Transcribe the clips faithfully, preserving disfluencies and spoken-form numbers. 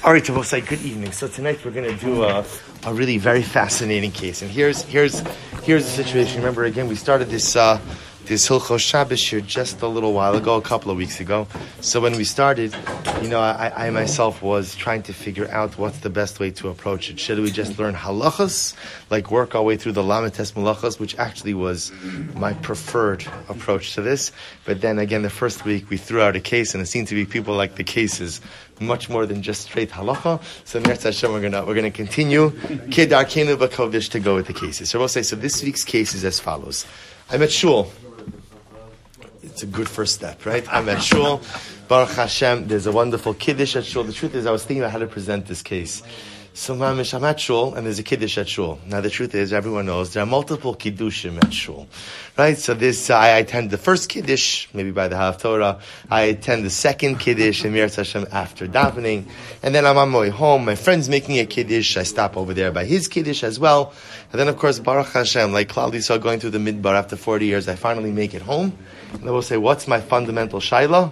All right, Tabosai, good evening. So tonight we're going to do a, a really very fascinating case. And here's here's here's the situation. Remember, again, we started this uh, this Hilchos Shabbos here just a little while ago, a couple of weeks ago. So when we started, you know, I, I myself was trying to figure out what's the best way to approach it. Should we just learn halachas, like work our way through the Lamites Malachas, which actually was my preferred approach to this. But then again, the first week we threw out a case, and it seemed to be people like the cases much more than just straight halacha. So Mirz Hashem, we're gonna we're gonna continue Kedar Kenu Bakovish to go with the cases. So we'll say so. This week's case is as follows. I'm at shul. It's a good first step, right? I'm at shul. Baruch Hashem. There's a wonderful kiddush at shul. The truth is, I was thinking about how to present this case. So mamish, I'm at shul, and there's a kiddush at shul. Now the truth is, everyone knows there are multiple kiddushim at shul, right? So this, uh, I attend the first kiddush, maybe by the Haftorah. I attend the second kiddush, and Mirz Hashem after davening, and then I'm on my way home. My friend's making a kiddush. I stop over there by his kiddush as well, and then of course Baruch Hashem, like Klal Yisrael going through the midbar after forty years, I finally make it home, and I will say, what's my fundamental shaila?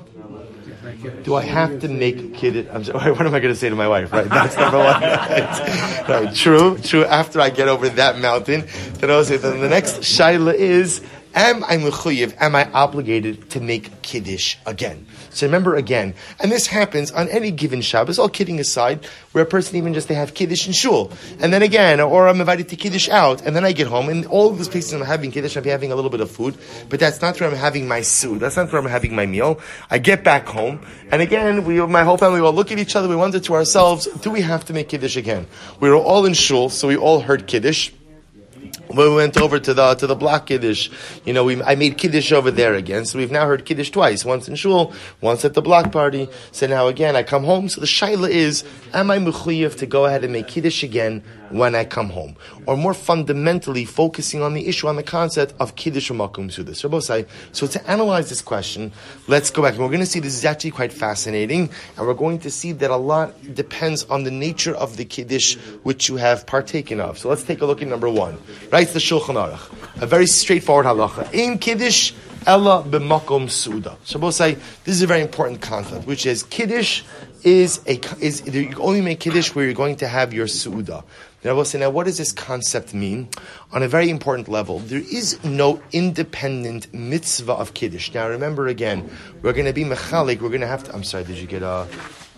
Do I have to make kiddush? I'm sorry, what am I going to say to my wife? Right, that's number one. Right. Right. True, true. After I get over that mountain, then I'll say. Then the next shaila is: Am I mechuyev? Am I obligated to make kiddush again? So remember again, and this happens on any given Shabbos. All kidding aside, where a person even just they have kiddush in shul, and then again, or I'm invited to kiddush out, and then I get home, and all of those places I'm having kiddush, I'm having a little bit of food, but that's not where I'm having my food. That's not where I'm having my meal. I get back home, and again, we, my whole family, we all look at each other. We wonder to ourselves, do we have to make kiddush again? We were all in shul, so we all heard kiddush. When we went over to the to the block kiddush, you know, we I made kiddush over there again. So we've now heard kiddush twice, once in shul, once at the block party. So now again, I come home. So the shaila is: Am I mechuyev to go ahead and make kiddush again when I come home? Or more fundamentally, focusing on the issue, on the concept of kiddush u'makom sudas. So to analyze this question, let's go back, and we're going to see this is actually quite fascinating, and we're going to see that a lot depends on the nature of the kiddush which you have partaken of. So let's take a look at number one. Writes the Shulchan Aruch, a very straightforward halacha. In kiddush, ella b'makom suda. Shabbosai, this is a very important concept, which is kiddush is a is you only make kiddush where you're going to have your suda. Now, we'll say, now, what does this concept mean? On a very important level, there is no independent mitzvah of kiddush. Now, remember again, we're going to be mechalik. We're going to have to. I'm sorry. Did you get a?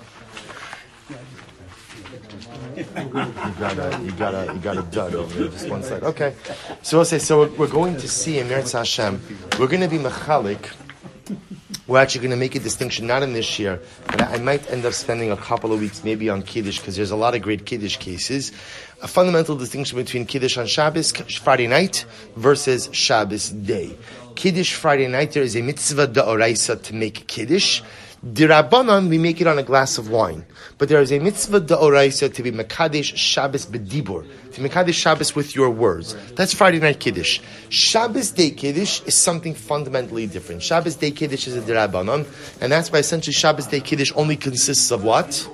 You got a, you got a, you got a dud over there, just one side. Okay. So we'll say, so we're going to see in Mirz Hashem, we're going to be mechalik. We're actually going to make a distinction, not in this year, but I might end up spending a couple of weeks maybe on Kiddush, because there's a lot of great Kiddush cases. A fundamental distinction between Kiddush on Shabbos, Friday night, versus Shabbos day. Kiddush Friday night, there is a mitzvah da'oraisa to make Kiddush. D'Rabbanan, we make it on a glass of wine. But there is a mitzvah da'oraisa to be Mekadesh Shabbos b'dibur, to Mekadesh Shabbos with your words. That's Friday night Kiddush. Shabbos day Kiddush is something fundamentally different. Shabbos day Kiddush is a D'Rabbanan, and that's why essentially Shabbos day Kiddush only consists of what?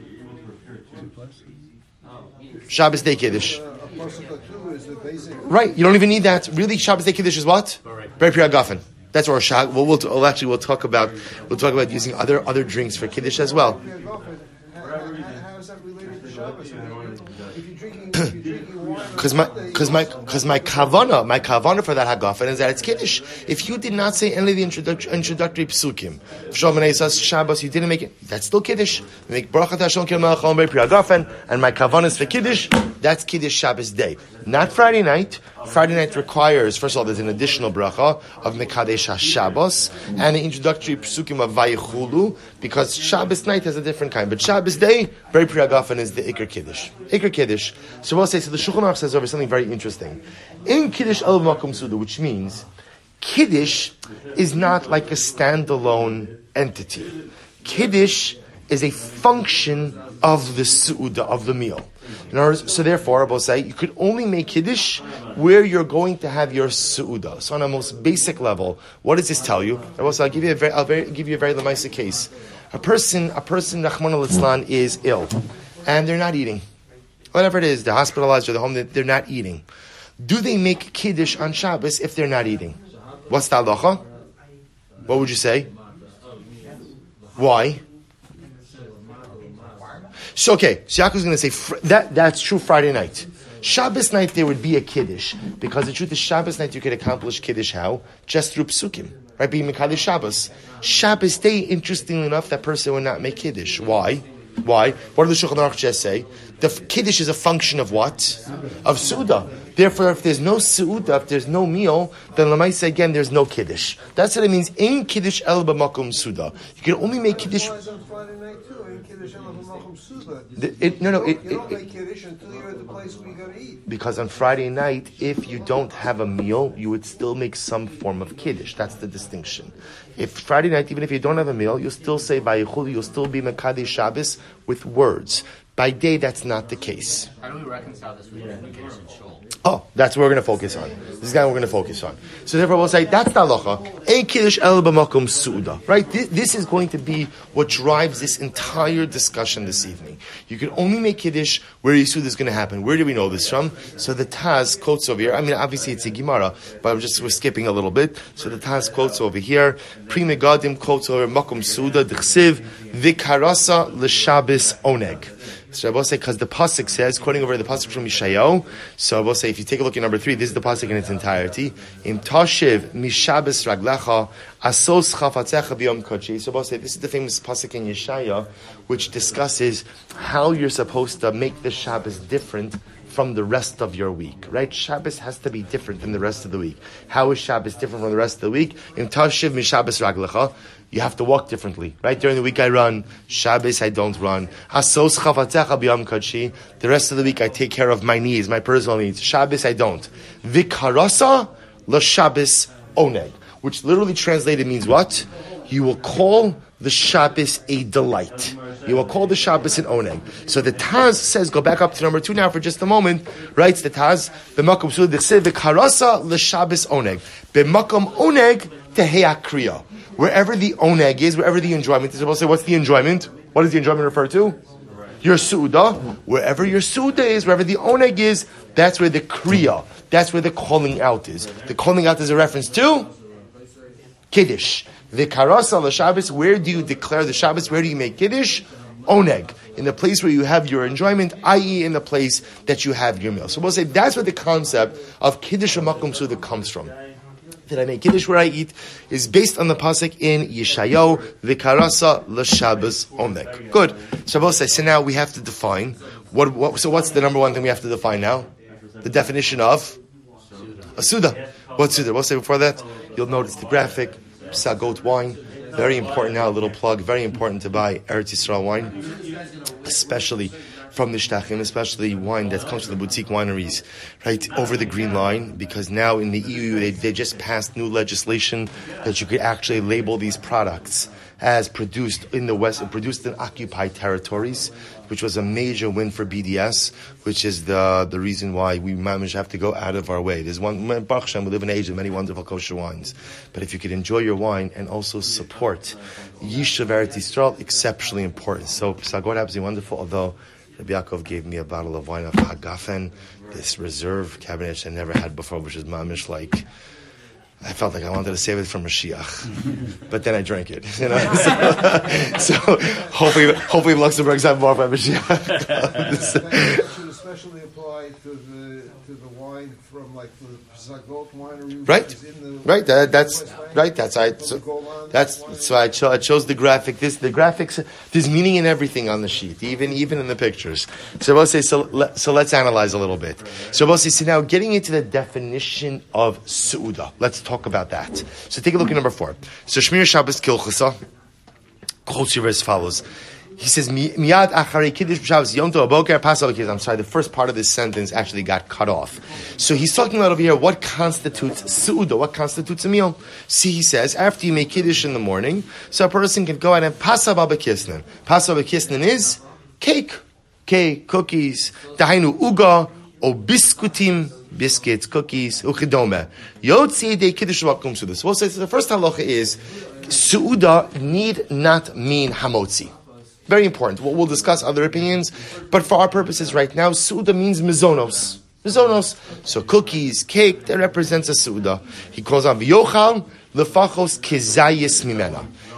Shabbos day Kiddush. Right, you don't even need that. Really, Shabbos day Kiddush is what? Ber Pri Hagafen. That's our shag. Well, we'll, we'll actually we'll talk about we'll talk about using other other drinks for kiddush as well. How is that related to Shabbos? If you're drinking, because my because my because my kavana my kavana for that hagafen is that it's kiddush. If you did not say any of the introductory, introductory psukim, if Shalom says Shabbos, you didn't make it. That's still kiddush. You make brachat Hashem kil melachom bei pri hagafen, and my kavana is for kiddush. That's kiddush Shabbos day, not Friday night. Friday night requires, first of all, there's an additional bracha of Mekadesh HaShabbos and the introductory psukim of Vayichulu, because Shabbos night has a different kind. But Shabbos day, Ber Pri Hagafen is the Iker Kiddush. Iker Kiddush. So we'll say, so the Shulchan Aruch says over something very interesting. In Kiddush El Makom Suda, which means Kiddush is not like a standalone entity. Kiddush is a function of the Su'uda, of the meal. In other words, so therefore, I will say, you could only make Kiddush where you're going to have your Su'uda. So on a most basic level, what does this tell you? I will say, I'll give you a very, I'll very, give you a very lemaisa case. A person, a person, Rahman al-Islan, is ill, and they're not eating. Whatever it is, they're hospitalized or they're home, they're not eating. Do they make Kiddush on Shabbos if they're not eating? What's the halacha? What would you say? Why? So okay, so Yaakov's going to say fr- that that's true Friday night. Shabbos night there would be a kiddush because the truth is Shabbos night you could accomplish kiddush how? Just through psukim, right? Being mekadesh Shabbos. Shabbos day, interestingly enough, that person would not make kiddush. Why? Why? What does the Shulchan Aruch just say? The f- kiddush is a function of what? Of suda. Therefore, if there's no suda, if there's no meal, then Lamaisa again, there's no kiddush. That's what it means. Ein kiddush el b'makom suda. You can only make kiddush. The, it, no, no. It, you don't it, make kiddush until you're at the place where you got to eat. Because on Friday night, if you don't have a meal, you would still make some form of kiddush. That's the distinction. If Friday night, even if you don't have a meal, you'll still say Vayichulu, you'll still be Mekadesh Shabbos with words. By day, that's not the case. How do we reconcile this with the Kiddush and Shul? Oh, that's what we're going to focus on. This is the guy we're going to focus on. So therefore we'll say, that's the halacha. Ein kiddush el b'makom su'uda. Right? This, this is going to be what drives this entire discussion this evening. You can only make kiddush where Yisud is going to happen. Where do we know this from? So the Taz quotes over here. I mean, obviously it's a Gemara, but I'm just, we're skipping a little bit. So the Taz quotes over here. Pri Megadim quotes over makom su'uda d'chsiv v'karasa l'shabis oneg. So I will say, because the pasuk says, quoting over the pasuk from Yeshayahu, so I will say, if you take a look at number three, this is the pasuk in its entirety. Im tashiv mishabes raglecha asos chafatzecha b'yom kodshi. So I will say, this is the famous pasuk in Yeshayahu, which discusses how you're supposed to make the Shabbos different from the rest of your week, right? Shabbos has to be different than the rest of the week. How is Shabbos different from the rest of the week? Im tashiv mishabes raglecha. You have to walk differently, right? During the week I run, Shabbos I don't run. Asos chavatzecha b'yom kodshi. The rest of the week I take care of my needs, my personal needs. Shabbos I don't. Vikarasa l'Shabbos oneg, which literally translated means what? You will call the Shabbos a delight. You will call the Shabbos an oneg. So the Taz says, go back up to number two now for just a moment, writes the Taz, b'makom su'ud d'chsev vikarasa l'Shabbos oneg. B'makom oneg tehei kriya. Wherever the oneg is, wherever the enjoyment is, we'll say, what's the enjoyment? What does the enjoyment refer to? Your su'udah. Wherever your su'udah is, wherever the oneg is, that's where the kriya, that's where the calling out is. The calling out is a reference to kiddush. The karasa l'Shabbos, where do you declare the Shabbos? Where do you make kiddush? Oneg. In the place where you have your enjoyment, that is in the place that you have your meal. So we'll say that's where the concept of kiddush makom su'udah comes from. That I make kiddush where I eat is based on the pasuk in Yeshayahu, Vikarasa l'Shabbos oneg. Good. So I will say, so now we have to define what, what. So what's the number one thing we have to define now? The definition of a suda. What's suda? We'll say before that. You'll notice the graphic. Sagot wine. Very important now. A little plug. Very important to buy Eretz Yisrael wine, especially from the Shtachim, especially wine that comes from the boutique wineries, right, over the green line, because now in the E U, they, they just passed new legislation that you could actually label these products as produced in the West, produced in occupied territories, which was a major win for B D S, which is the the reason why we managed to have to go out of our way. There's one, Baruch Hashem, we live in an age of many wonderful kosher wines. But if you could enjoy your wine and also support Yishuv Eretz Yisrael, exceptionally important. So, Psagot is absolutely wonderful, although Rabbi Yaakov gave me a bottle of wine of Hagafen, this reserve cabernet I never had before, which is mamish like, I felt like I wanted to save it for Mashiach, but then I drank it. You know, so, so hopefully, hopefully Luxembourg's have more for Mashiach. That should especially apply to the to the wine from like the Zagot winery, right? In the, right. That, that's right. That's I. So, that's so I, cho- I chose the graphic. This the graphics. There's meaning in everything on the sheet, even even in the pictures. So we'll say so. Let, so let's analyze a little bit. So we'll say so now getting into the definition of su'uda. Let's talk about that. So take a look at number four. So Shmir Shabbos Kilchasa quotes here as follows. He says, "Miyad acharei kiddush b'Shabbos yom tov aboker pasal kiddush." I'm sorry, the first part of this sentence actually got cut off. So he's talking about over here what constitutes su'uda, what constitutes a meal. See, he says, after you make kiddush in the morning, so a person can go out and pasav b'kisnin. Pasav b'kisnin is cake, cake, cookies, dahainu uga, o biskutim, biscuits, cookies, uchidome. Yotzi de kiddush makom su'uda. So we'll say, so the first halacha is, su'uda need not mean hamotzi. Very important. We'll, we'll discuss other opinions, but for our purposes right now, su'uda means mizonos. Mizonos. So cookies, cake, that represents a su'uda. He calls on v'yochal lefachos kezayis mimena.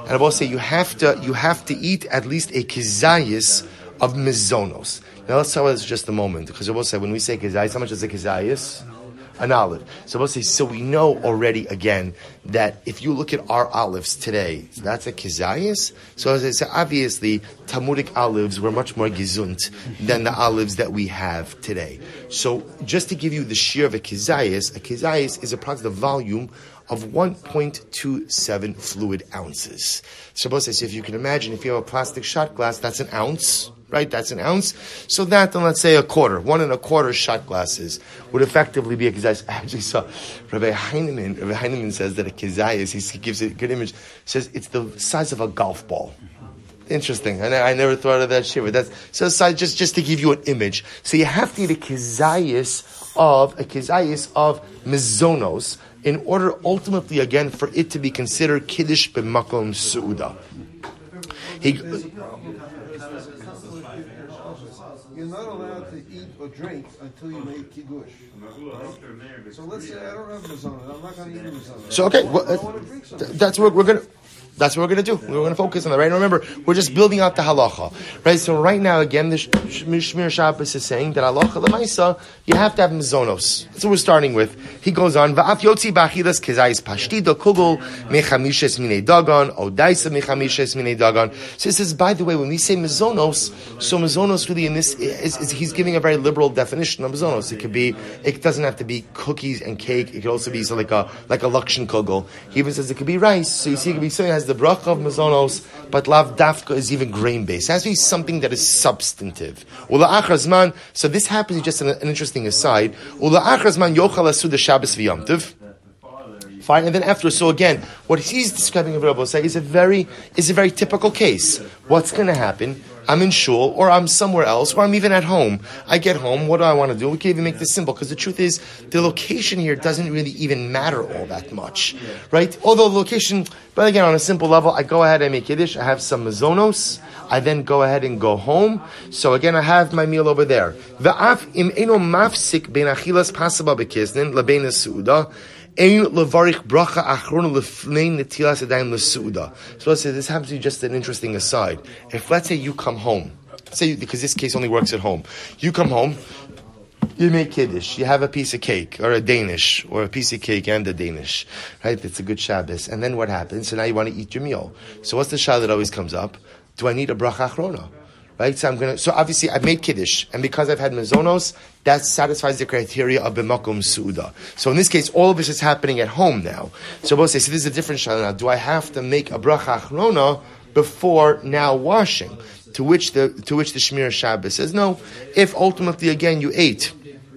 and I will say you have to you have to eat at least a kizayis of mizonos. Now let's talk about this just a moment, because I will say when we say kizayis, how much is a kizayis? An olive. So we'll say, so we know already again that if you look at our olives today, so that's a kizayis. So as I say, obviously Talmudic olives were much more gezunt than the olives that we have today. So just to give you the shear of a kizayis, a kizayis is approximately the volume of one point two seven fluid ounces. So we'll say, so if you can imagine, if you have a plastic shot glass, that's an ounce. Right, that's an ounce. So that, then let's say a quarter, one and a quarter shot glasses would effectively be a kizayis. I actually saw Rabbi Heinemann. Rabbi Heinemann says that a kizayis, he gives it a good image, says it's the size of a golf ball. Interesting. I, I never thought of that shit, but that's so size, just, just to give you an image. So you have to eat a kizayis of, a kizayis of mizonos in order ultimately, again, for it to be considered kiddush b'makom su'uda. He... You're not allowed to eat or drink until you make kiddush. Right? So let's say I don't have mizana. I'm not going to eat mizana. So okay, well, uh, th- that's what we're going to. That's what we're going to do. We're going to focus on that, right? And remember, we're just building out the halacha, right? So right now, again, the Shmir Shabbos is saying that halacha l'maisa, you have to have mizonos. That's what we're starting with. He goes on, va'af yotzi b'achilas kezayis pashtida kugel mechamishes minei dagan, odaisa mechamishes minei dagan. So he says, by the way, when we say mizonos, so mizonos really in this, is, is he's giving a very liberal definition of mizonos. It could be, it doesn't have to be cookies and cake. It could also be so like a, like a lakshan kugel. He even says it could be rice. So you see, it could be something that has the bracha of mazonos, but lav dafka is even grain based. It has to be something that is substantive. Ula achrazman. So this happens just an, an interesting aside. Ula achrazman yochal asu the Shabbos v'yomtiv. Fine, and then after, so again, what he's describing of Rabbi Osai is a very is a very typical case. What's going to happen? I'm in shul, or I'm somewhere else, or I'm even at home. I get home, what do I want to do? We can even make this simple, because the truth is, the location here doesn't really even matter all that much, right? Although the location, but again, on a simple level, I go ahead and make Kiddush, I have some mazonos, I then go ahead and go home. So again, I have my meal over there. V'af im eno mafsik ben achilas pasaba bekiznin, lebein su'uda, so let's say this happens to be just an interesting aside. If let's say you come home, say because this case only works at home, you come home, you make kiddush, you have a piece of cake or a Danish or a piece of cake and a Danish, right? It's a good Shabbos. And then what happens? So now you want to eat your meal. So what's the shah that always comes up? Do I need a bracha achrona? Right, so I'm gonna. So obviously, I've made kiddush, and because I've had mazonos, that satisfies the criteria of b'makom suuda. So in this case, all of this is happening at home now. So we'll say, so this is a different shayla now. Do I have to make a bracha achrona before now washing? To which the to which the Shmir Shabbos says no. If ultimately again you ate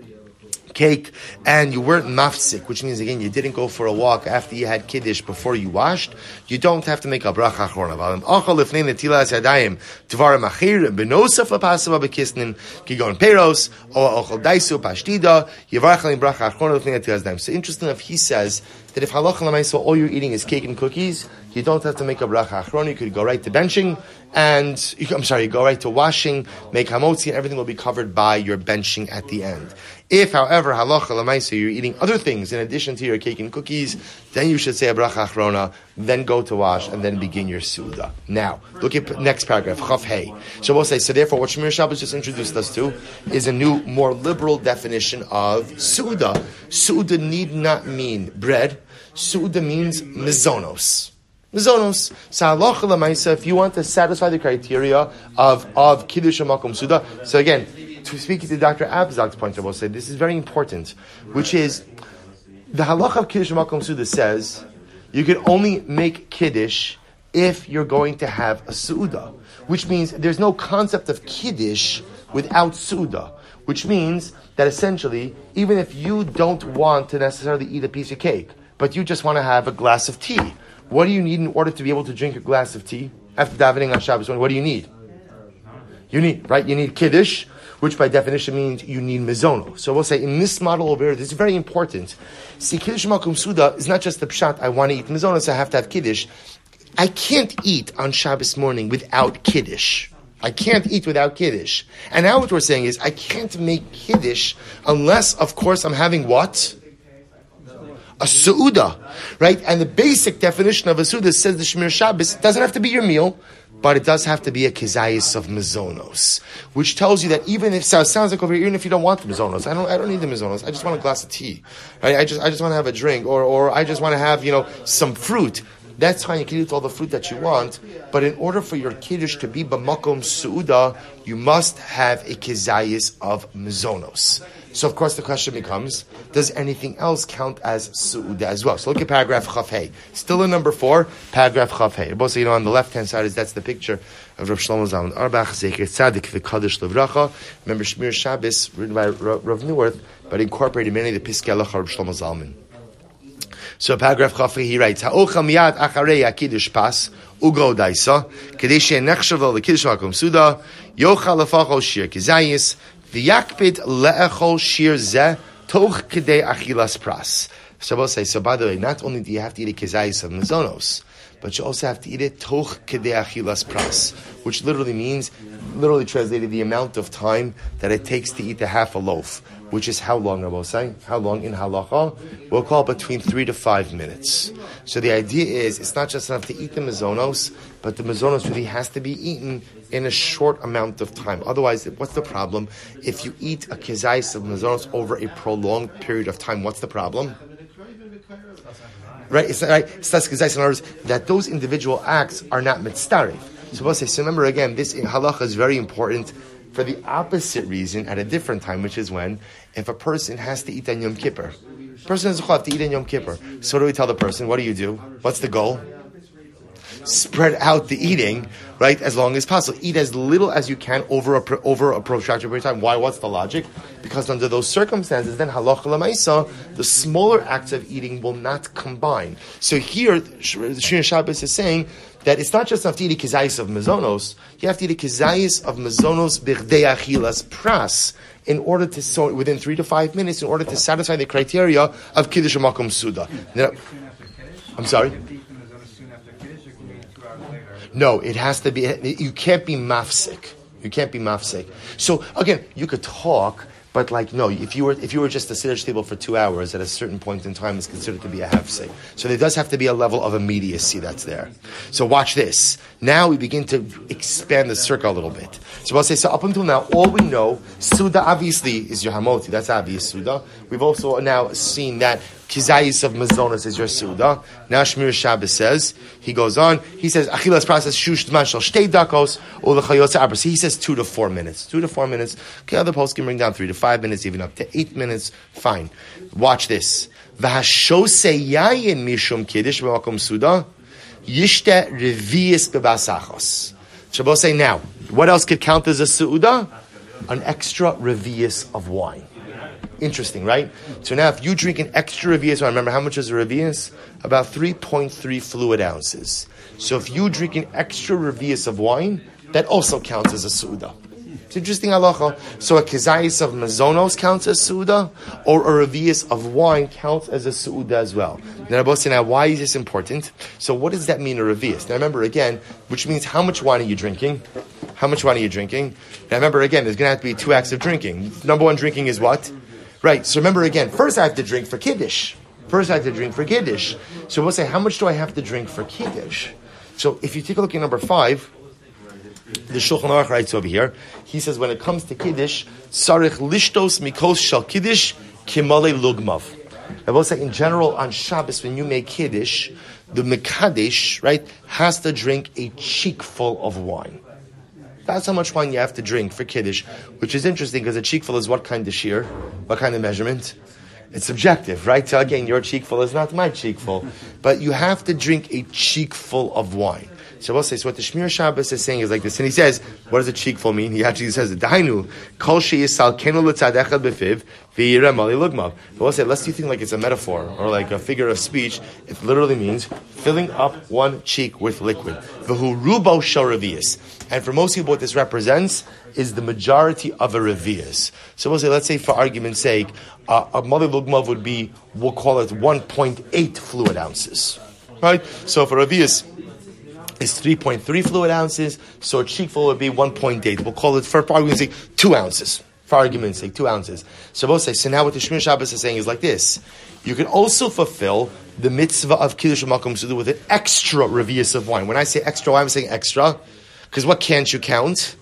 cake and you weren't mafsik, which means again you didn't go for a walk after you had kiddush before you washed, you don't have to make a bracha achrona. Achal lifnei netilas yadayim tvarim achir benosaf lapasava bekisnin kigon peros or achal daisu pashtida yivarach bracha achrona lifnei netilas yadayim. So interesting enough, he says that if halacha l'maisa all you're eating is cake and cookies, you don't have to make a bracha achrona. You could go right to benching, and you, I'm sorry, you go right to washing, make hamotzi, and everything will be covered by your benching at the end. If, however, halacha l'maisa, you're eating other things in addition to your cake and cookies, then you should say a bracha achrona, then go to wash, and then begin your suda. Now, look at next paragraph, chaf hey. So we'll say, so therefore, what Shmir Shabbos just introduced us to is a new, more liberal definition of suda. Suda need not mean bread. Suda means mizonos. Mizonos. So halacha l'maisa, if you want to satisfy the criteria of, of kiddush makom suda, so again, to speak to Doctor Abzak's point, I will say this is very important, which is the halacha of kiddush makom suda says you can only make kiddush if you're going to have a suda, which means there's no concept of kiddush without suda, which means that essentially, even if you don't want to necessarily eat a piece of cake, but you just want to have a glass of tea, what do you need in order to be able to drink a glass of tea after davening on Shabbos? What do you need? You need, right? You need kiddush, which by definition means you need mizono. So we'll say in this model over here, this is very important. See, kiddush makom suda is not just the pshat, I want to eat mizono, so I have to have kiddush. I can't eat on Shabbos morning without kiddush. I can't eat without kiddush. And now what we're saying is I can't make kiddush unless, of course, I'm having what? a Su'uda, right? And the basic definition of a Su'uda says the Shmir Shabbos doesn't have to be your meal, but it does have to be a kezayis of mezonos, which tells you that even if, so it sounds like over here, even if you don't want the mezonos, I don't, I don't need the mezonos, I just want a glass of tea, right? I just, I just want to have a drink, or, or I just want to have, you know, some fruit. That's fine, you can eat all the fruit that you want, but in order for your kiddush to be b'makom su'uda, you must have a kezayis of mezonos. So of course the question becomes, does anything else count as su'uda as well? So look at paragraph Chaf Hey. Still in number four, paragraph Chaf Hey. Both, you know, on the left-hand side is, that's the picture of Rav Shlomo Zalman Auerbach, Zecher Tzadik V'Kadosh Levracha. Remember Shmir Shabbos, written by Rav Neuwirth, but incorporated many of the Piskei Halacha of Rav Shlomo Zalman. So paragraph Chaf Hey, he writes, Ha'ochel miyad acharei ha'kiddush pas, ugo daisa, kedei she'en nechshav lo l'kiddush makom suda, yochal lefachol shir kezayis, v'yakpid le'echol shir zeh, toch kedei achilas pras. So we'll say, so by the way, not only do you have to eat a kezayis of mezonos, but you also have to eat it toch kedei achilas pras, which literally means, literally translated, the amount of time that it takes to eat a half a loaf, which is how long, I will say? How long in halacha? We'll call it between three to five minutes. So the idea is, it's not just enough to eat the mezonos, but the mezonos really has to be eaten in a short amount of time. Otherwise, what's the problem? If you eat a kezayis of mezonos over a prolonged period of time, what's the problem? Right? It's not right. It's not kezayis, in other words, that those individual acts are not mitzdarif. So we'll say, so remember again, this halacha is very important for the opposite reason at a different time, which is when, if a person has to eat on Yom Kippur, a person has to eat on Yom Kippur. So what do we tell the person? What do you do? What's the goal? Spread out the eating, right, as long as possible. Eat as little as you can over a over a protracted period of time. Why? What's the logic? Because under those circumstances, then halacha l'maisa, the smaller acts of eating will not combine. So here, Shmir Shabbos is saying that it's not just enough to eat a kezayis of mezonos, you have to eat a kezayis of mezonos b'chdei achilas pras, in order to, so within three to five minutes, in order to satisfy the criteria of kiddush makom suda. Now, I'm sorry? No, it has to be, you can't be mafsik. You can't be mafsik. So again, you could talk, but like, no, if you were if you were just a siddur table for two hours, at a certain point in time, it's considered to be a hafsek. So there does have to be a level of immediacy that's there. So watch this. Now we begin to expand the circle a little bit. So I'll say, so up until now, all we know, Suda obviously is your Hamoti. That's obvious, Suda. We've also now seen that Kizayis of Mazonas is your Suda. Now Shmir Shabbos says, he goes on, he says, Achilas process shush d'man shel shtei dakos, or l'chayotza abras. He says two to four minutes. Two to four minutes. Okay, other posts can bring down three to five minutes, even up to eight minutes. Fine. Watch this. V'hashose yayin mishum kiddush v'makom Suda, yishte revius bebasachos. Shabbos say now, what else could count as a Su'uda? An extra revius of wine. Interesting, right? So now if you drink an extra revius wine, remember how much is a revius? About three point three fluid ounces. So if you drink an extra revius of wine, that also counts as a Su'uda. It's interesting halacha. So a kezayis of mazonos counts as Su'uda, or a revius of wine counts as a Su'uda as well. Now, Rabbi say, now why is this important? So what does that mean, a revius? Now remember again, which means how much wine are you drinking? How much wine are you drinking? Now remember again, there's going to have to be two acts of drinking. Number one drinking is what? Right, so remember again, first I have to drink for Kiddush. First I have to drink for Kiddush. So we'll say, how much do I have to drink for Kiddush? So if you take a look at number five, the Shulchan Aruch writes over here, he says when it comes to Kiddush, Sarich lishtos mikos shal Kiddush kimale lugmav. I will say in general on Shabbos when you make Kiddush, the Mekadesh, right, has to drink a cheekful of wine. That's how much wine you have to drink for Kiddush, which is interesting because a cheekful is what kind of shear? What kind of measurement? It's subjective, right? So again, your cheekful is not my cheekful. But you have to drink a cheekful of wine. So we'll say, so what the Shmir Shabbos is saying is like this. And he says, what does a cheekful mean? He actually says, Dainu, kol sheyisal kenu l'tzad echad befiv, v'yireh mali lugmav. But we'll say, let's do you think like it's a metaphor or like a figure of speech. It literally means filling up one cheek with liquid. V'hu rubo shel revius. And for most people, what this represents is the majority of a revius. So we'll say, let's say for argument's sake, uh, a mali lugmav would be, we'll call it one point eight fluid ounces. Right? So for revius, is three point three fluid ounces, so a cheekful would be one point eight. We'll call it, for argument's sake, two ounces. for argument's sake, two ounces. So both say, so now what the Shmir Shabbos is saying is like this. You can also fulfill the mitzvah of Kiddush Makom Suda with an extra revius of wine. When I say extra, why am I saying extra? Because what can't you count?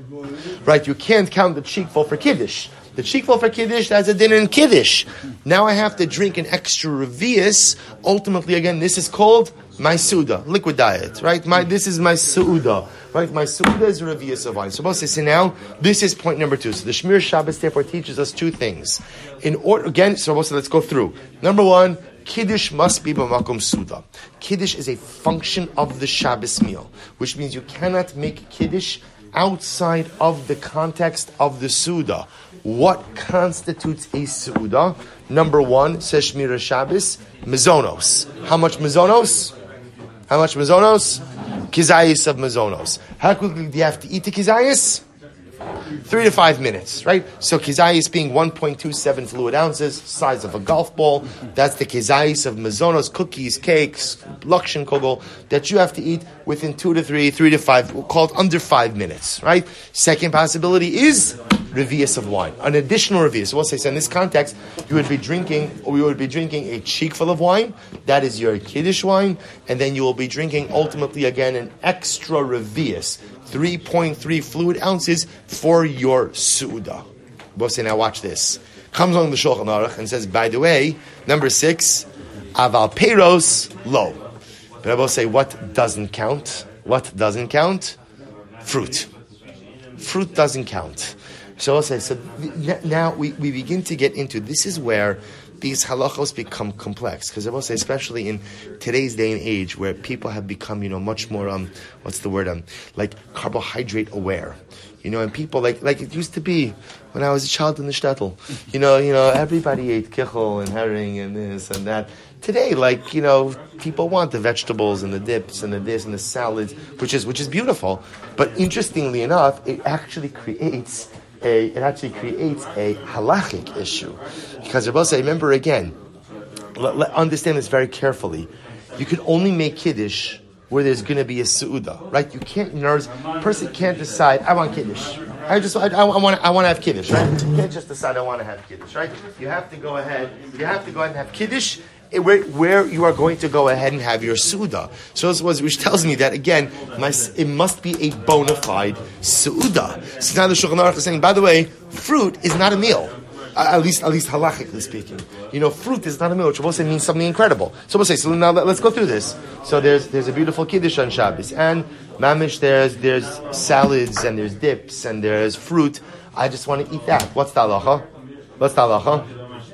Right, you can't count the cheekful for Kiddush. The cheekful for Kiddush, that's a dinner in Kiddush. Now I have to drink an extra revius. Ultimately, again, this is called my Suda, liquid diet, right? My This is my Suda, right? My Suda is a revius of wine. So, so now, this is point number two. So the Shmir Shabbos therefore teaches us two things. In order, again, so let's go through. Number one, Kiddush must be b'makom Suda. Kiddush is a function of the Shabbos meal, which means you cannot make Kiddush outside of the context of the Suda. What constitutes a Suda? Number one, says Shmir Shabbos, Mizonos. How much Mizonos? How much Mizonos? Kizayis of Mizonos. How quickly do you have to eat the Kizayis? Three to five minutes, right? So Kizayis being one point two seven fluid ounces, size of a golf ball. That's the Kizayis of Mizonos, cookies, cakes, Lakshan Kogel, that you have to eat within two to three, three to five, we'll call it under five minutes, right? Second possibility is revius of wine, an additional revius. So we'll say, so in this context, you would be drinking, or we would be drinking a cheekful of wine. That is your Kiddush wine, and then you will be drinking ultimately again an extra revius, three point three fluid ounces for your Su'udah. We'll say, now watch this. Comes along the Shulchan Aruch and says, by the way, number six, aval peiros lo. But I will say, what doesn't count? What doesn't count? Fruit. Fruit doesn't count. So I'll say, so now we, we begin to get into, this is where these halachos become complex. Because I will say, especially in today's day and age, where people have become, you know, much more, um, what's the word, um, like carbohydrate aware. You know, and people, like like it used to be when I was a child in the shtetl. You know, you know, everybody ate kichel and herring and this and that. Today, like, you know, people want the vegetables and the dips and the this and the salads, which is which is beautiful. But interestingly enough, it actually creates a it actually creates a halachic issue. Because Rabbi say, remember again, let, let, understand this very carefully. You can only make Kiddush where there's going to be a Su'udah, right? You can't, nerves, a person can't decide, I want Kiddush. I just, I, I, want, I want to have Kiddush, right? You can't just decide, I want to have Kiddush, right? You have to go ahead, you have to go ahead and have Kiddush where, where you are going to go ahead and have your Su'udah. So this was, which tells me that, again, my, it must be a bona fide Su'udah. So now the Shulchan Aruch is saying, by the way, fruit is not a meal. Uh, at least, at least halachically speaking, you know, fruit is not a meal, which will say means something incredible. So we'll say, so now let, let's go through this. So there's there's a beautiful kiddush on Shabbos, and mamish, there's there's salads and there's dips and there's fruit. I just want to eat that. What's the halacha? What's the halacha?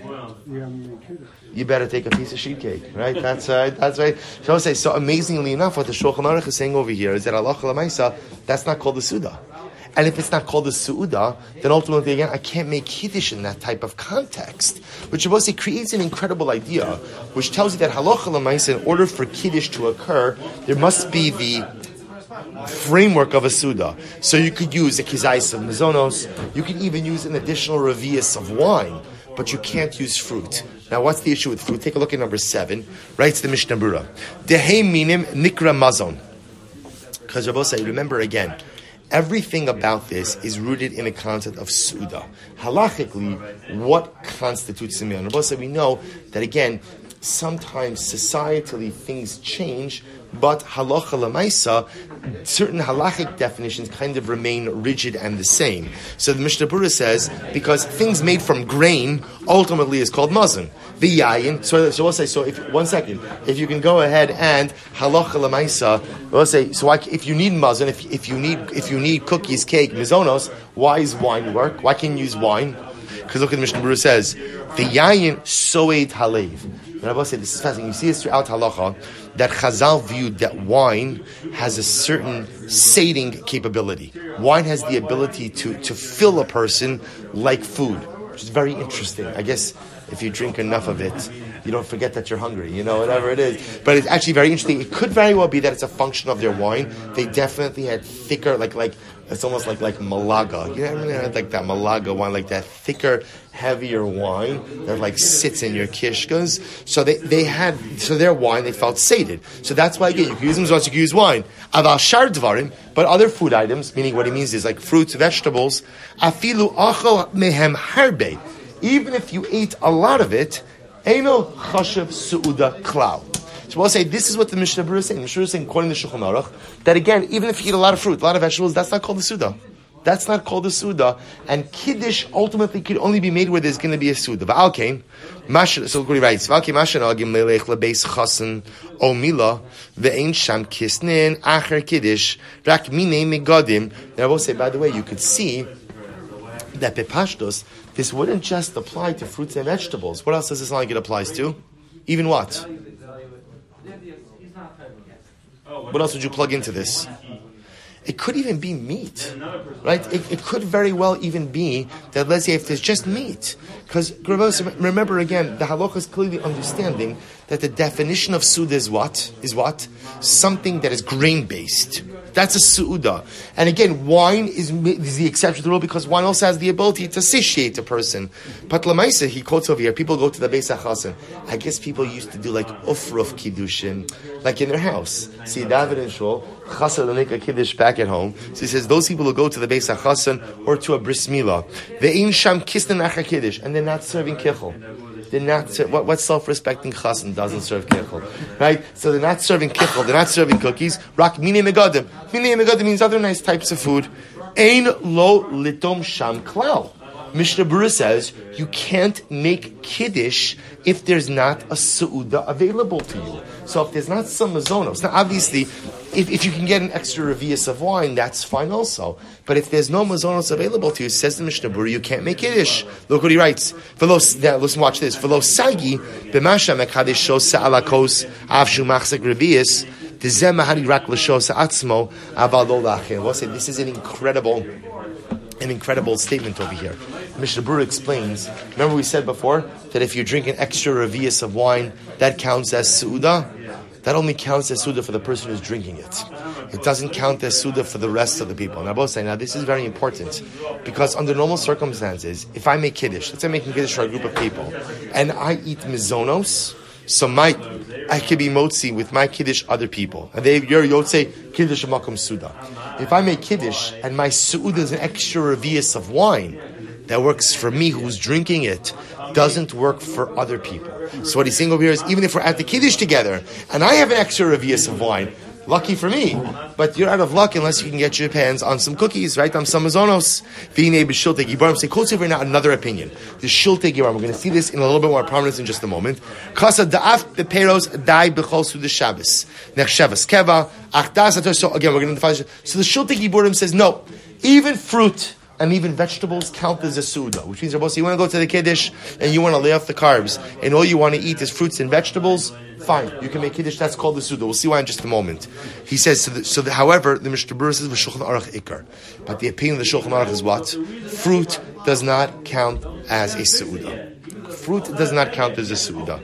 You better take a piece of sheet cake, right? That's right. That's right. So I'll say, so amazingly enough, what the Shulchan Aruch is saying over here is that halacha l'maisa, that's not called the Suda. And if it's not called a Su'udah, then ultimately, again, I can't make Kiddush in that type of context. Which supposed to creates an incredible idea, which tells you that halacha l'maisa, in order for Kiddush to occur, there must be the framework of a Su'udah. So you could use a kizayis of mizonos, you could even use an additional revius of wine, but you can't use fruit. Now, what's the issue with fruit? Take a look at number seven. Writes the Mishnah Berurah. Dehei minim nikra mazon. Because Rabbi say, remember again, everything about this is rooted in a concept of Su'udah. Halachically, what constitutes a meal? And we know that, again, sometimes societally things change, but halacha l'maisa, certain halachic definitions kind of remain rigid and the same. So the Mishnah Berurah says, because things made from grain ultimately is called mazon. The yayin. So, so we'll say. So, if one second, if you can go ahead and halacha l'maisa, we'll say. So, why, if you need mazon, if if you need if you need cookies, cake, mizonos, why is wine work? Why can you use wine? Because look at the Mishnah Berurah says, the yayin soed halev. And I will say this is fascinating. You see this throughout halacha that Chazal viewed that wine has a certain sating capability. Wine has the ability to to fill a person like food, which is very interesting. I guess if you drink enough of it, you don't forget that you're hungry, you know, whatever it is. But it's actually very interesting. It could very well be that it's a function of their wine. They definitely had thicker, like like It's almost like like malaga. You know what I mean? Like that malaga wine, like that thicker, heavier wine that like sits in your kishkas. So they, they had, so their wine, they felt sated. So that's why, again, you can use them as you can use wine. Aval shar dvarim, but other food items, meaning what he means is like fruits, vegetables, afilu achal mehem harbe. Even if you ate a lot of it, eino chashav su'uda klal. So we'll say this is what the Mishnah Berurah is saying. The Mishnah Berurah is saying, according to Shulchan Aruch, that again, even if you eat a lot of fruit, a lot of vegetables, that's not called the Suda. That's not called the Suda. And Kiddush ultimately could only be made where there's going to be a Suda. V'alkein, so what he writes, V'alkein mashen agim lelech lebeis chasen o mila ve'ein sham kisnin acher Kiddush rak minei megadim. And I will say, by the way, you could see that Pepashtos, this wouldn't just apply to fruits and vegetables. What else does this like it applies to? Even what? What else would you plug into this? It could even be meat, right? It, it could very well even be that, let's say, if there's just meat. Because, remember again, the halacha is clearly understanding that the definition of suda is what? Is what? Something that is grain-based. That's a su'uda. And again, wine is, is the exception to the rule because wine also has the ability to satiate a person. But Lamaisa, he quotes over here, people go to the Beis HaChasen. I guess people used to do like ufruf kiddushin, like in their house. See, David and Shul, Chaser will make a kiddush back at home. So he says, those people who go to the Beis HaChasen or to a bris milah, ve'in sham kisnen acher kiddush, and they're not serving kichel. They're not, what, what self-respecting chassan doesn't serve kichel? Right? So they're not serving kichel, they're not serving cookies. Rak minei megadim. Minei megadim means other nice types of food. Ein lo litom sham klal. Mishnah Berurah says, you can't make kiddush if there's not a su'uda available to you. So if there's not some mazonos, now obviously, if, if you can get an extra revius of wine, that's fine also. But if there's no mazonos available to you, says the Mishnah Berurah, you can't make kiddush. Look what he writes. Now, listen, watch this. V'lo sagi b'masha mekadesh shos alakos avshu machzek revius dezeh mahari rak l'shos atzmo aval lo lachem. We'll say this is an incredible, an incredible statement over here. Mishnah Berurah explains. Remember we said before that if you drink an extra revius of wine, that counts as su'uda. That only counts as suda for the person who's drinking it. It doesn't count as suda for the rest of the people. Now, both say, now this is very important because under normal circumstances, if I make kiddush, let's say I'm making kiddush for a group of people, and I eat mizonos, so my I could be motzi with my kiddush other people, and they you're yotze kiddush makom suda. If I make kiddush and my suda is an extra revius of wine that works for me who's drinking it, doesn't work for other people. So what he's saying over here is, even if we're at the kiddush together, and I have an extra revius of wine, lucky for me, but you're out of luck unless you can get your hands on some cookies, right? On some mazonos. V'inei b'shiltei gibarim. Say, quotes over now another opinion. The shiltei gibarim. We're going to see this in a little bit more prominence in just a moment. Kasa da'af beperos dai b'chol su the Shabbos. Nechshavas keva. Achdas. So again, we're going to define this. So the shiltei gibarim says, no, even fruit and even vegetables count as a suda, which means, Rabbi, you want to go to the kiddush and you want to lay off the carbs, and all you want to eat is fruits and vegetables, fine, you can make kiddush, that's called the suda. We'll see why in just a moment. He says, so, the, so the, however, the Mishnah Berurah says, V'shulchan Aruch ikar. But the opinion of the Shulchan Aruch is what? Fruit does not count as a suda. Fruit does not count as a suda.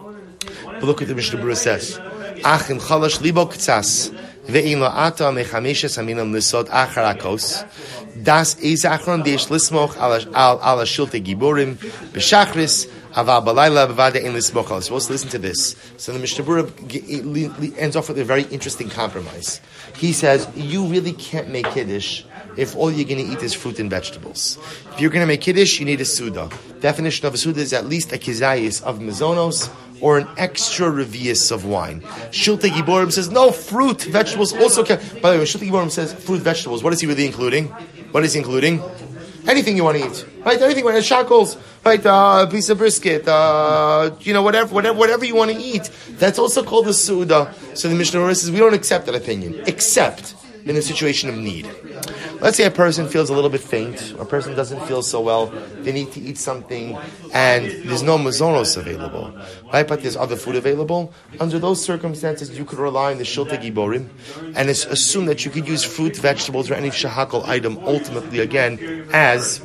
But look what the Mishnah Berurah says. Achin chalash libo k'tzas, ve'in lo ata mechameshes aminam lisod acharakos, das is achron deish lismoch al al shilte giborim b'shachris aval balayla b'vada in lismoch al. Supposed to listen to this. So the Mishnah Berurah ends off with a very interesting compromise. He says you really can't make kiddush if all you're going to eat is fruit and vegetables. If you're going to make kiddush, you need a suda. Definition of a suda is at least a kizayis of mazonos or an extra revius of wine. Shiltei Giborim says, no, fruit, vegetables also count. By the way, Shiltei Giborim says fruit, vegetables. What is he really including? What is he including? Anything you want to eat. Right? Anything you want to eat. Shackles, right? Uh, a piece of brisket, uh, you know, whatever, whatever, whatever you want to eat. That's also called the Suda. So the Mishnah Berurah says, we don't accept that opinion, except in a situation of need. Let's say a person feels a little bit faint, or a person doesn't feel so well, they need to eat something, and there's no mazonos available, right? But there's other food available. Under those circumstances, you could rely on the shiltei giborim, and assume that you could use fruit, vegetables, or any shahakal item, ultimately, again, as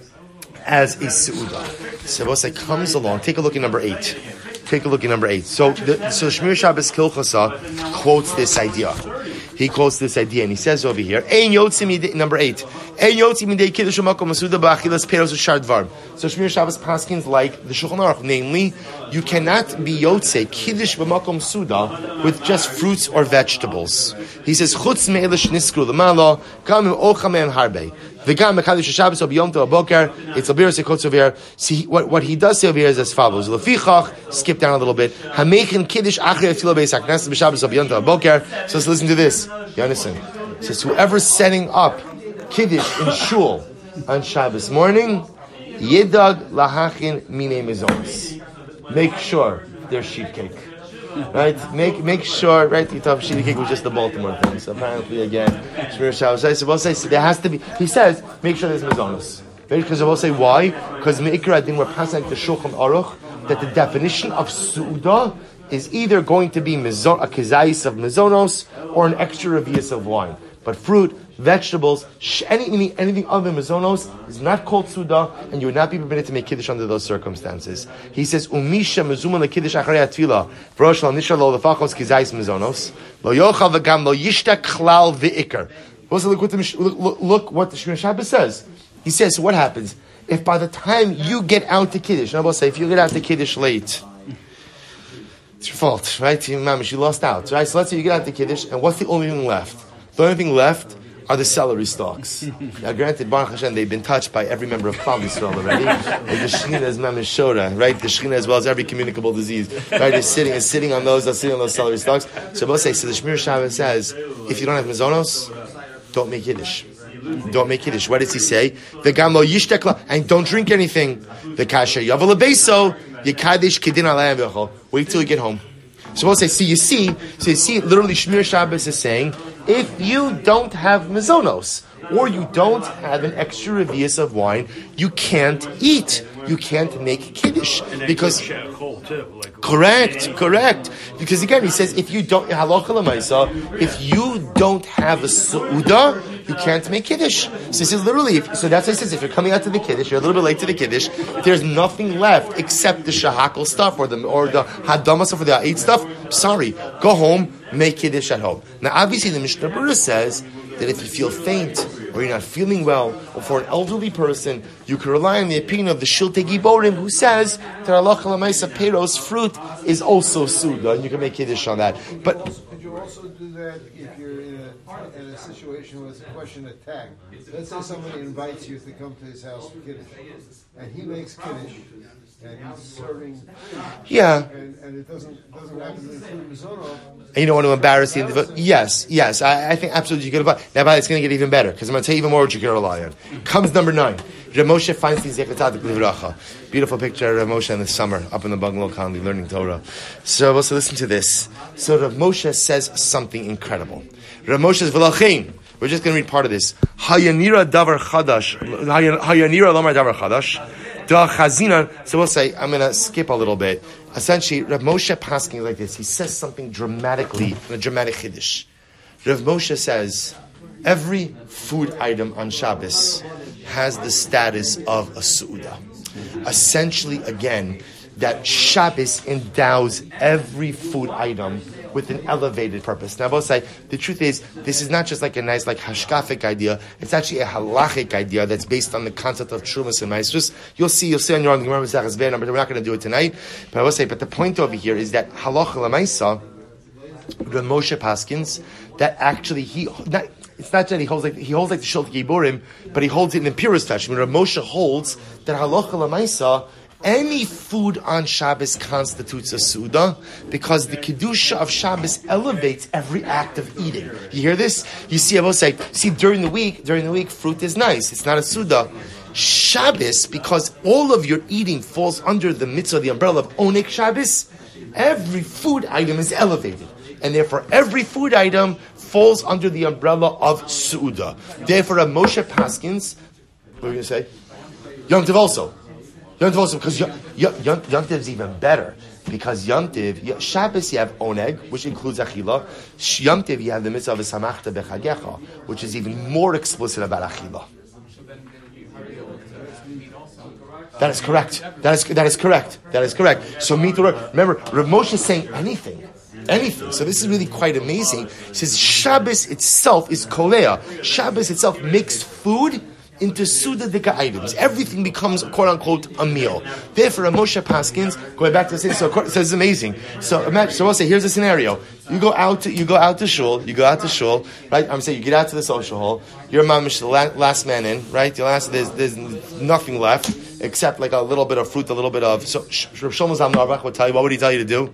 as a su'uda. Sebosai comes along, take a look at number eight. Take a look at number eight. So, the, so Shmir Shabbos Kilchasa quotes this idea. he quotes this idea, and he says over here, Ein yotzi midei, number eight, Ein yotzi midei kiddush u'makom masuda ba'achilas peros u'shar dvarim. So Shmir Shabbos paskins like the Shulchan Aruch, namely, you cannot be yotze kiddush b'makom suda with just fruits or vegetables. He says, Chutz me'elish niskru l'malo, gam o'cha me'en harbe. V'gam mekadosh Shabbos o b'yom tov aboker, it's a bir sekotz over here. See, what, what he does say over here is as follows. Lefichach, skip down a little bit. Hamechin kiddush achrei tefillah beis hakneses b'Shabbos o b'yom tov aboker. So let's listen to this. You understand? It says, whoever's setting up kiddush in shul on Shabbos morning, yidag lahachin mine mizonos. Make sure there's sheet cake. Right? Make make sure, right? The top sheet cake was just the Baltimore thing. So apparently, again, Shmir Shabbos. I will say, so there has to be, he says, make sure there's mizonos. Because I will say, why? Because Me'ikra Adin, we're passing the Shulchan Aruch, that the definition of Su'udah is either going to be mizon, a kezayis of mizonos or an extra revius of wine. But fruit, vegetables, sh- any, anything other than mizonos is not called suda, and you would not be permitted to make kiddush under those circumstances. He says, "Umisha mezuma lekiddush acharei atfila, v'rosh lo nisha lo lefachos kezayis mizonos, lo yochal v'gam lo yishta klal v'ikar." Look what the look, look what the Shmir Shabbos says. He says, so what happens if by the time you get out to kiddush, and I will say, if you get out to kiddush late, it's your fault, right? Mamish, you lost out, right? So let's say you get out to kiddush, and what's the only thing left? The only thing left are the celery stalks. Now, granted, Baruch Hashem, they've been touched by every member of Klal Yisrael already. Like the Shechina is Mamish Shora, right? The Shechina as well as every communicable disease, right? Is sitting is sitting on those, are sitting on those celery stalks. So both say, so the Shmir Shabbos says, if you don't have mizonos, don't make Yiddish. Don't make Kiddush. What does he say? V'gam lo yishtek, and don't drink anything. V'kasher yavel lebeso yikadesh kedin alayim v'chol. Wait till you get home. So we'll say, see, you see, so you see, literally Shmir Shabbos is saying, if you don't have mizonos, or you don't have an extra revius of wine, you can't eat. You can't make kiddush because correct, correct. Because again, he says if you don't halacha l'maisa, if you don't have a suuda, you can't make kiddush. So he says literally. If, so that's what he says. If you're coming out to the kiddush, you're a little bit late to the kiddush. There's nothing left except the shahakal stuff or the or the hadama stuff or the eight stuff. Sorry, go home, make kiddush at home. Now, obviously, the Mishnah Berurah says that if you feel faint or you're not feeling well, or for an elderly person, you can rely on the opinion of the Shiltei Giborim, who says that halacha l'maisa peros, fruit, is also suda, and you can make kiddush on that. But could you also do that if you're in a, in a situation with a question of tag? Let's say somebody invites you to come to his house for kiddush, and he makes kiddush, and he's serving food, yeah, and, and it doesn't doesn't happen to include mizono. And you don't want to embarrass the individual. Yes, yes, I, I think absolutely you can rely. Now, but it's going to get even better because I'm going to tell you even more what you can rely on. Comes number nine. Rav Moshe Feinstein Zecher Tzadik Livracha. Beautiful picture of Rav Moshe in the summer up in the bungalow county learning Torah. So, also listen to this. So Rav Moshe says something incredible. Rav Moshe says, "V'lachin." We're just going to read part of this. Hayanira davar chadash. Hayanira lomar davar chadash. Da chazina. So we'll say, I'm going to skip a little bit. Essentially, Rav Moshe pasking like this. He says something dramatically, a dramatic chiddush. Rav Moshe says, every food item on Shabbos has the status of a su'udah. Essentially, again, that Shabbos endows every food item with an elevated purpose. Now, I will say, the truth is, this is not just like a nice, like, hashkafic idea. It's actually a halachic idea that's based on the concept of trumas and maestros. You'll see, you'll see on your own, Gemara Maseches Be'er, but we're not going to do it tonight. But I will say, but the point over here is that halacha l'maisa, Rav Moshe Paskins, that actually he, not, it's not that he holds like he holds like the Shiltei Giborim, but he holds it in the purest touch. I mean, Rav Moshe holds that halacha l'maisa, any food on Shabbos constitutes a suda because the kedusha of Shabbos elevates every act of eating. You hear this? You see, I will say, see, during the week, during the week, fruit is nice. It's not a suda. Shabbos, because all of your eating falls under the mitzvah, the umbrella of Onek Shabbos, every food item is elevated. And therefore, every food item falls under the umbrella of suda. Therefore, a Moshe Paskins, what are you going to say? Yom Tov also. Yom Tov also, because Yom, Yom, Yom Tov is even better. Because Yom Tov, Shabbos you have oneg, which includes achila. Yom Tov you have the mitzvah of samachta bechagecha, which is even more explicit about achila. That is correct. That is that is correct. That is correct. So meet the remember, Rav Moshe is saying anything. anything. So this is really quite amazing. He says Shabbos itself is kolea. Shabbos itself makes food into Suda Dika items. Everything becomes, quote unquote, a meal. Therefore, Moshe Paskins, going back to the same, so it says it's amazing. So imagine, so we'll say, here's a scenario. You go out to, you go out to shul, you go out to shul, right? I'm saying you get out to the social hall, you're mamish, the la- last man in, right? The last, there's, there's nothing left, except like a little bit of fruit, a little bit of, so, Shlomo Zalman Auerbach would tell you, what would he tell you to do?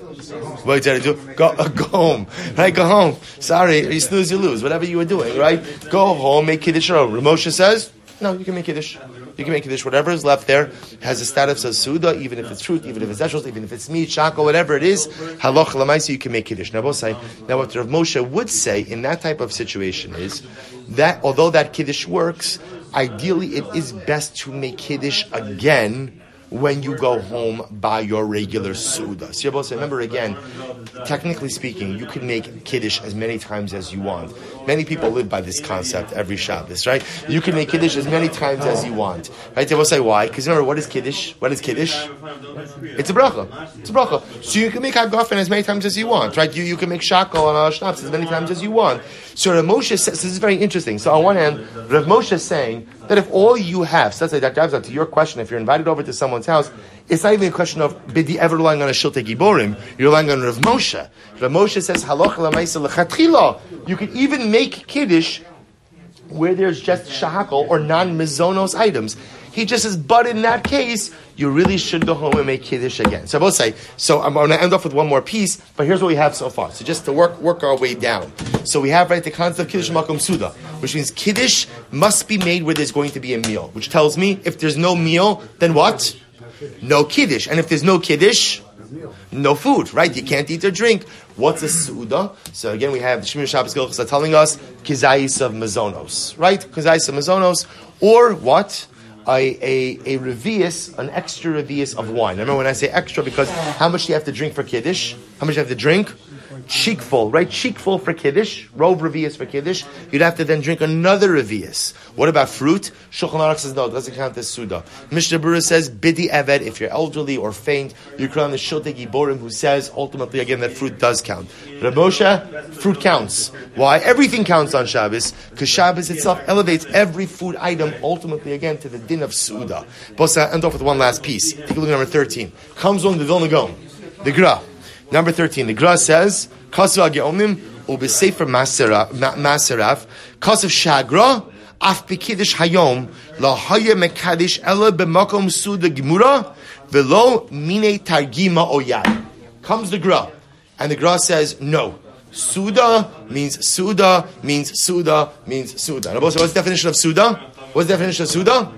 What did you do? Go, uh, go home, right? Go home. Sorry, you snooze, you lose. Whatever you were doing, right? Go home, make kiddush. Moshe says, no, you can make kiddush. You can make kiddush. Whatever is left there has the status of suda, even if it's fruit, even if it's vegetables, even if it's meat, shako, whatever it is. Halach lamaisa, you can make kiddush. Now, both say, now what Rav Moshe would say in that type of situation is that although that kiddush works, ideally it is best to make kiddush again when you go home by your regular Suda. So you're supposed to remember again, technically speaking, you can make Kiddush as many times as you want. Many people live by this concept every Shabbos, right? You can make Kiddush as many times as you want. Right? They will say why? Because remember, what is Kiddush? What is Kiddush? It's a bracha. It's a bracha. So you can make Hagafen as many times as you want, right? You, you can make Shako and uh, Schnapps as many times as you want. So Rav Moshe says, this is very interesting. So on one hand, Rav Moshe is saying that if all you have, so let's say that drives out to your question, if you're invited over to someone's house, it's not even a question of bidi ever relying on a Shiltei Giborim, you're relying on Rav Moshe. Rav Moshe says, halacha l'maisa l'chatchila. You can even make Kiddush where there's just shahakol or non-mizonos items. He just says, but in that case, you really should go home and make Kiddush again. So I will say, so I'm going to end off with one more piece, but here's what we have so far. So just to work work our way down. So we have, right, the concept of Kiddush Makom Suda, which means Kiddush must be made where there's going to be a meal, which tells me if there's no meal, then what? No Kiddush. And if there's no Kiddush, no food, right? You can't eat or drink. What's a Suda? So again, we have the Shemir Shabbos Gilchos telling us Kizayis of Mazonos, right? Kizayis of Mazonos, or what? A, a, a revius, an extra revius of wine. Remember when I say extra, because how much do you have to drink for Kiddush? How much do you have to drink? Cheekful, right? Cheekful for Kiddush, rove revius for Kiddush. You'd have to then drink another revius. What about fruit? Shulchan Aruch says no, it doesn't count as Suda. Mishnah Berurah says, Bidi Eved, if you're elderly or faint, you can on the Shiltei Giborim, who says ultimately again that fruit does count. Rav Moshe, fruit counts. Why? Everything counts on Shabbos, because Shabbos itself elevates every food item ultimately again to the din of Suda. But I'll end off with one last piece. Take a look at number thirteen. Comes on the Vilna Gaon, the Gra. Number thirteen, the Gra says, Kasav Geonim ubesefer Maserav Kasav Shagra Af Bekidish Hayom La Haya Mekadish Ela B'Makom Suda Gemura Velo Mine Targima Oyad. Comes the Gra, and the Gra says no. Suda means Suda means Suda means Suda. Now, what's the definition of Suda? What's the definition of Suda?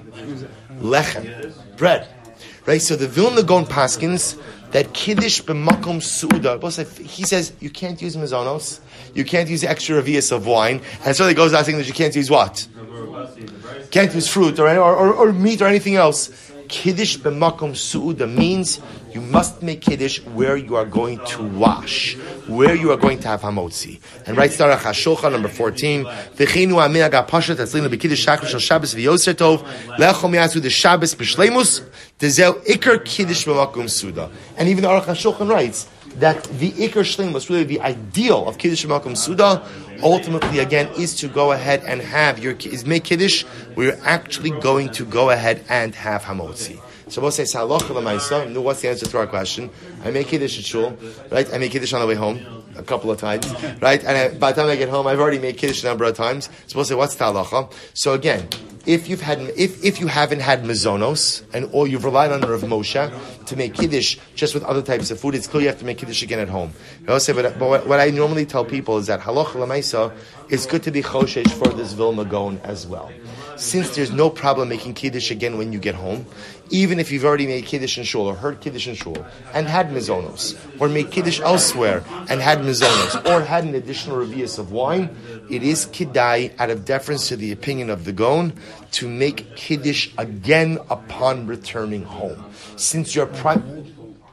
Lechem, bread. Right. So the Vilna Gaon paskins that Kiddush b'makom suda, he says you can't use mazonos, you can't use extra revius of wine, and so he goes out saying that you can't use what? Can't use fruit or, or, or, or meat or anything else. Kiddush b'makom suda means you must make Kiddush where you are going to wash, where you are going to have hamotzi. And right Starach HaShulchan, number fourteen, V'cheinu amin aga pashat atzlinu b'kiddush shachar shel Shabbos v'yoser tov, le'achom yasu the Shabbos b'shleimus, Dezeu ikar Kiddush b'makom suda. And even the Aruch HaShulchan writes that the ikar shleimus, really the ideal of Kiddush b'makom suda, ultimately again is to go ahead and have your, is make Kiddush where you're actually going to go ahead and have hamotzi. So we'll say, what's the answer to our question? I make Kiddush at shul, right? I make Kiddush on the way home a couple of times, right? And I, by the time I get home, I've already made Kiddush a number of times. So we'll say, what's the halacha? So again, if you've had, if, if you haven't had mazonos, and or you've relied on Rav Moshe to make Kiddush just with other types of food, it's clear you have to make Kiddush again at home. I'll say, but, but what, what I normally tell people is that halacha l'maisa, it's good to be choshesh for this Vilna Gaon as well. Since there's no problem making Kiddush again when you get home, even if you've already made Kiddush in shul or heard Kiddush in shul and had mizonos, or made Kiddush elsewhere and had mizonos, or had an additional revius of wine, it is kidai, out of deference to the opinion of the Gaon, to make Kiddush again upon returning home. Since your prime...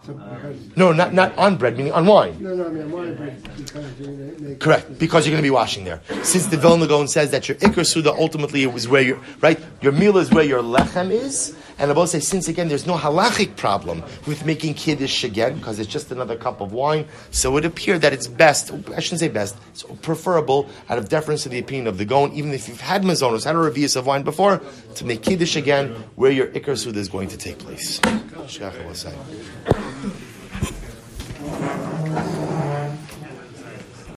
No, not not on bread, meaning on wine. No, no, I mean on wine bread. Because you're gonna make Correct, because you're going to be washing there. Since the Vilna Gaon says that your Ikar Suda ultimately is where your right, your meal is where your lechem is, And Abba say, since again there's no halachic problem with making kiddush again, because it's just another cup of wine, so it would appear that it's best, I shouldn't say best, it's preferable, out of deference to the opinion of the Gaon, even if you've had mazonos, had a revius of wine before, to make kiddush again, where your ikar suda is going to take place.